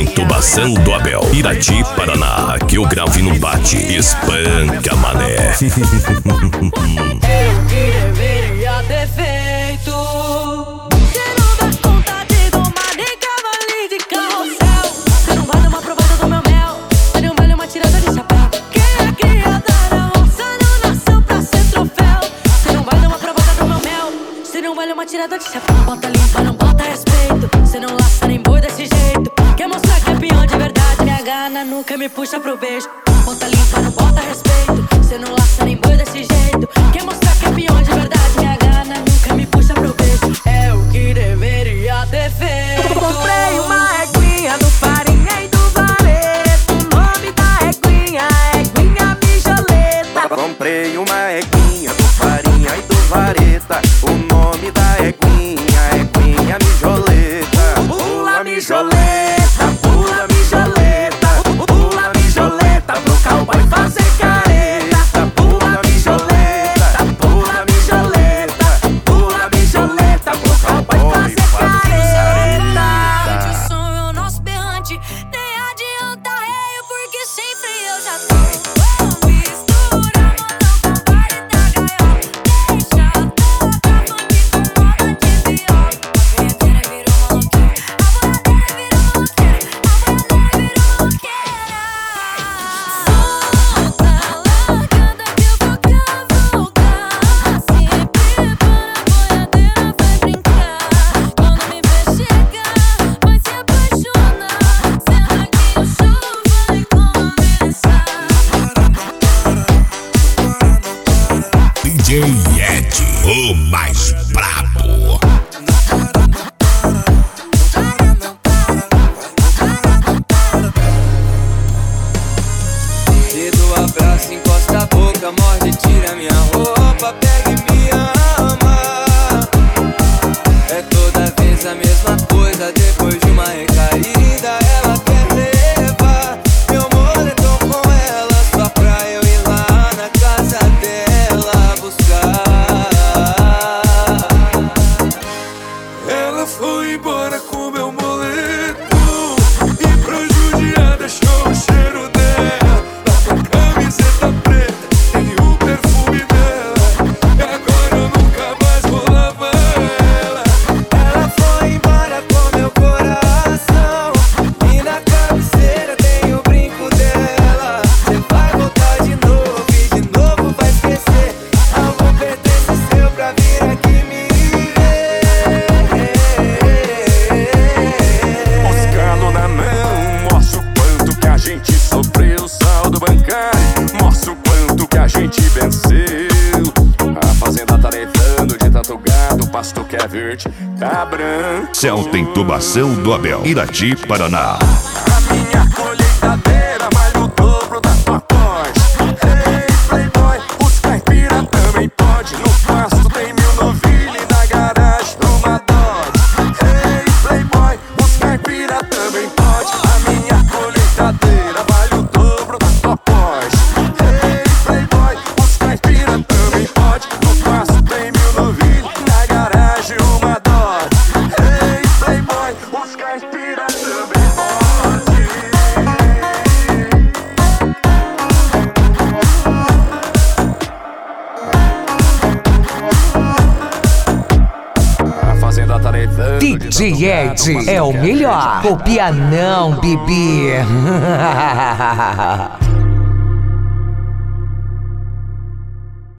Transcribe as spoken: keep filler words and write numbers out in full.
Intubação do Abel, Irati, Paraná. Que o grave não bate, espanca, mané. Eu que deveria ter feito. Você não dá conta de domar nem cavalinho de carrossel. Você não vale uma provada do meu mel. Você não vale uma tirada de chapéu. Quem é criada na roça não nasceu pra ser troféu. Você não vale uma provada do meu mel. Você não vale uma tirada de chapéu. Bota limpa, não bota respeito. Você não laça nem boi desse jeito. Quer mostrar que é peão de verdade. Minha gana nunca me puxa pro beijo. Bota limpa, não bota respeito. Você não laça nem boi desse jeito. Quer mostrar que é peão de verdade. Minha gana nunca me puxa pro beijo. É o que deveria ter feito. Comprei uma eguinha do farinha e do vareto. O nome da eguinha é eguinha mijoleta. Comprei uma eguinha do farinha e do vareta. O nome da eguinha é eguinha mijoleta. Pula mijoleta, pula mijoleta, pula mijoleta pro cowboy fazer careta. Pula mijoleta, pula mijoleta, pula mijoleta pro cowboy fazer careta. O som é o nosso berrante. Nem adianta reio, porque sempre eu já tô. Mistura, mano, com party da gaiola. Deixa tocar funk com moda de viola. A punheteira virou maloqueira, a boiadeira virou maloqueira, a boiadeira virou maloqueira. Solta, largada que eu vou cavalgar. Se prepara, a boiadeira vai brincar. Quando me ver chegar, vai se apaixonar. Senta que o show vai começar. D J Ed, o mais brabo. Dedo, abraço, encosta a boca, morde, tira minha roupa, pega e me ama. É toda vez a mesma coisa, depois de uma recaída ela quer levar meu moletom com ela, só pra eu ir lá na casa dela buscar. Ela foi embora com meu moletom e pra judiar deixou o cheiro dela. Na camiseta preta tem o perfume dela. E agora eu nunca mais vou lavar ela. Ela foi embora com meu coração e na cabeceira tem o brinco dela. Cê vai voltar de novo e de novo vai esquecer algo pertence seu pra vir aqui me ver. Moscando na mão, mostra o quanto que a gente sofreu. Saldo bancário, mostra o quanto que a gente venceu. A fazenda tá levando de tanto gado, o pasto que é verde tá branco. Celta Intubação do Abel, Irati, Paraná. A minha colheitadeira vale o dobro da tua Porsche. Ei, playboy, os caipira também pode. No pasto tem mil novilha e na garagem uma Dodge. Ei, playboy, os caipira também pode. A minha colheitadeira vale o dobro da tua Porsche. Ei, playboy, os caipira também pode. No pasto tem mil novilha e na garagem uma Dodge. Ei, playboy, os caipira também pode. A fazenda tá levando de D J tanto gado, Ed pasto é o que melhor. verde. Copia não, bebê.